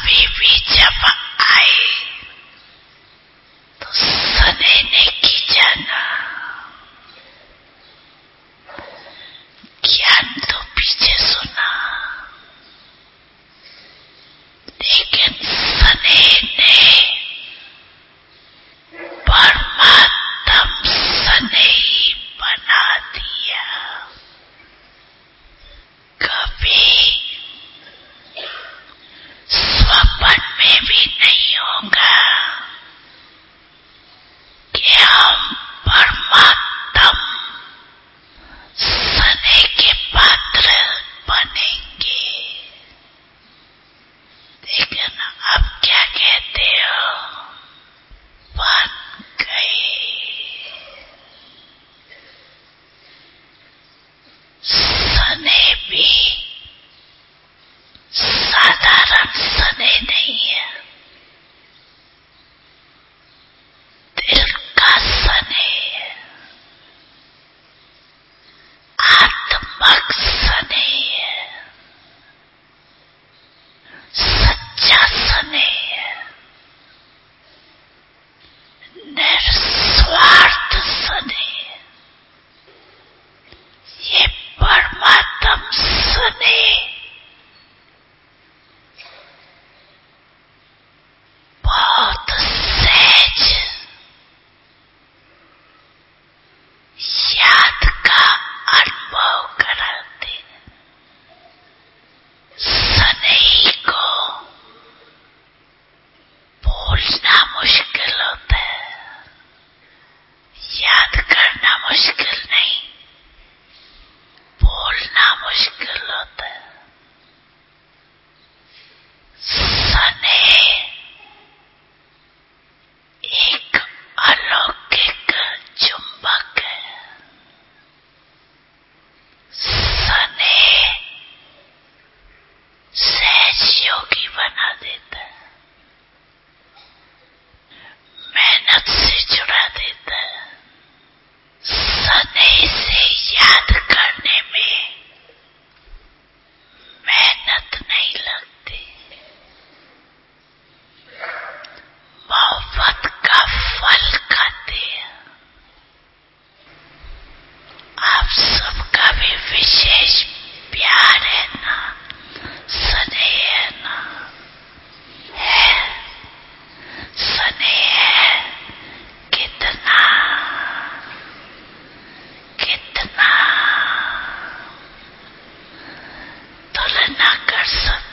कभी भी जब आए तो सनेने की जाना, ज्ञान तो पीछे सुना, लेकिन सनेने परमात्म सने ही बना दिया। कभी स्वप्न में भी नहीं होगा कि हम परमात्म सने के पात्र बनेंगे। लेकिन अब क्या कहते हो, बन गए। सने भी साधारण सने नहीं है, दिल का सने है, आत्मक सने है, सच्चा सने है, निस्वार्थ सने है। ये परमात्म सने बहुत सहज याद का अनुभव कराते। सने को भूलना मुश्किल होता है, याद करना मुश्किल नहीं, बोलना मुश्किल होता है। सने एक अलौकिक चुंबक है। सने सहज योगी बना देता है, मेहनत से जुड़ा देता है। सने से याद करने में मेहनत नहीं लगती, मोहब्बत का फल खाते हैं। आप सबका भी विशेष प्यार है ना, सने है ना, है सने है। कितना कितना तुलना कर सकते